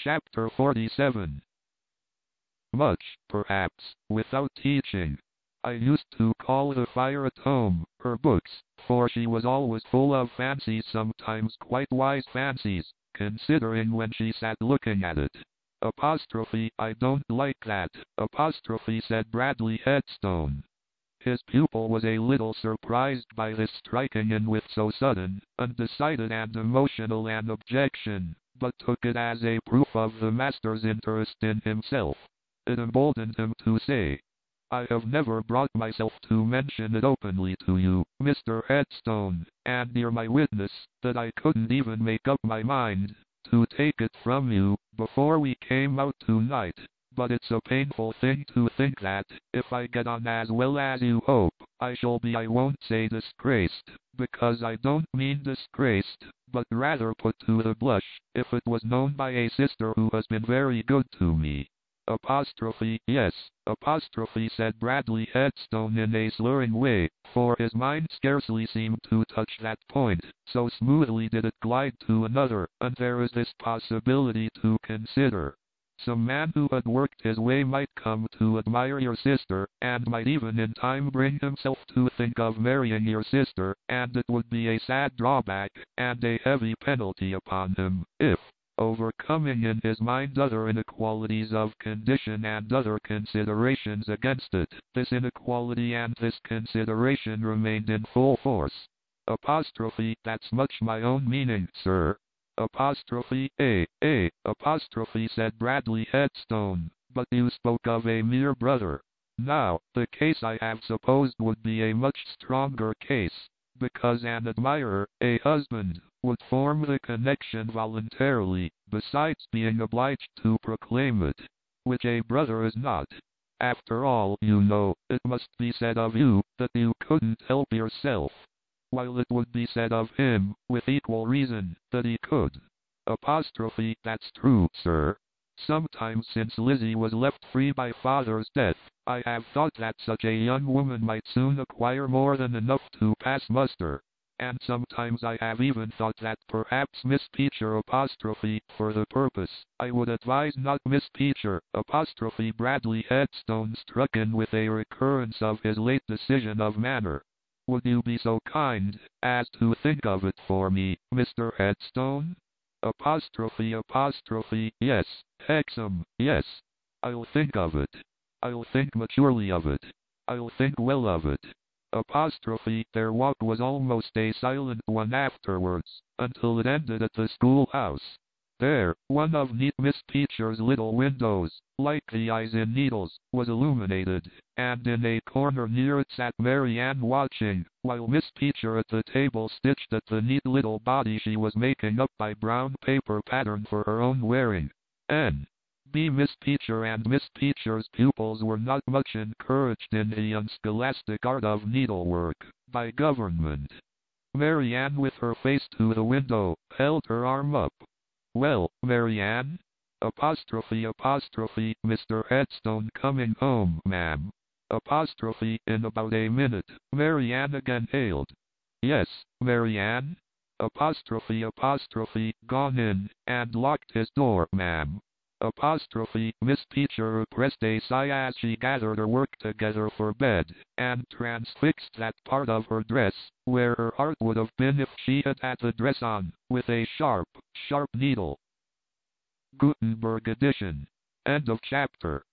Chapter 47. Much, perhaps, without teaching. I used to call the fire at home her books, for she was always full of fancies, sometimes quite wise fancies, considering when she sat looking at it. I don't like that, said Bradley Headstone. His pupil was a little surprised by this striking in with so sudden, undecided and emotional an objection, but took it as a proof of the master's interest in himself. It emboldened him to say, "I have never brought myself to mention it openly to you, Mr. Headstone, and you're my witness, that I couldn't even make up my mind to take it from you before we came out tonight. But it's a painful thing to think that, if I get on as well as you hope, I shall be, I won't say disgraced, because I don't mean disgraced, but rather put to the blush, if it was known by a sister who has been very good to me." Yes, said Bradley Headstone in a slurring way, for his mind scarcely seemed to touch that point, so smoothly did it glide to another, and there is this possibility to consider. Some man who had worked his way might come to admire your sister, and might even in time bring himself to think of marrying your sister, and it would be a sad drawback, and a heavy penalty upon him, if, overcoming in his mind other inequalities of condition and other considerations against it, this inequality and this consideration remained in full force. That's much my own meaning, sir. Said Bradley Headstone, but you spoke of a mere brother. Now, the case I have supposed would be a much stronger case, because an admirer, a husband, would form the connection voluntarily, besides being obliged to proclaim it, which a brother is not. After all, you know, it must be said of you, that you couldn't help yourself, while it would be said of him, with equal reason, that he could. That's true, sir. Sometimes since Lizzie was left free by father's death, I have thought that such a young woman might soon acquire more than enough to pass muster. And sometimes I have even thought that perhaps Miss Peacher for the purpose, I would advise not Miss Peacher Bradley Headstone struck in with a recurrence of his late decision of manner. Would you be so kind as to think of it for me, Mr. Headstone? Yes, Hexam, yes. I'll think of it. I'll think maturely of it. I'll think well of it. Their walk was almost a silent one afterwards, until it ended at the schoolhouse. There, one of neat Miss Peacher's little windows, like the eyes in needles, was illuminated, and in a corner near it sat Mary Ann watching, while Miss Peacher at the table stitched at the neat little body she was making up by brown paper pattern for her own wearing. Miss Peacher and Miss Peacher's pupils were not much encouraged in the unscholastic art of needlework, by government. Mary Ann, with her face to the window, held her arm up. "Well, Mary Ann? Mr. Headstone coming home, ma'am." In about a minute, Mary Ann again hailed. "Yes, Mary Ann?" Gone in, and locked his door, ma'am." Miss Peacher repressed a sigh as she gathered her work together for bed, and transfixed that part of her dress, where her heart would have been if she had had the dress on, with a sharp, sharp needle. Gutenberg edition. End of chapter.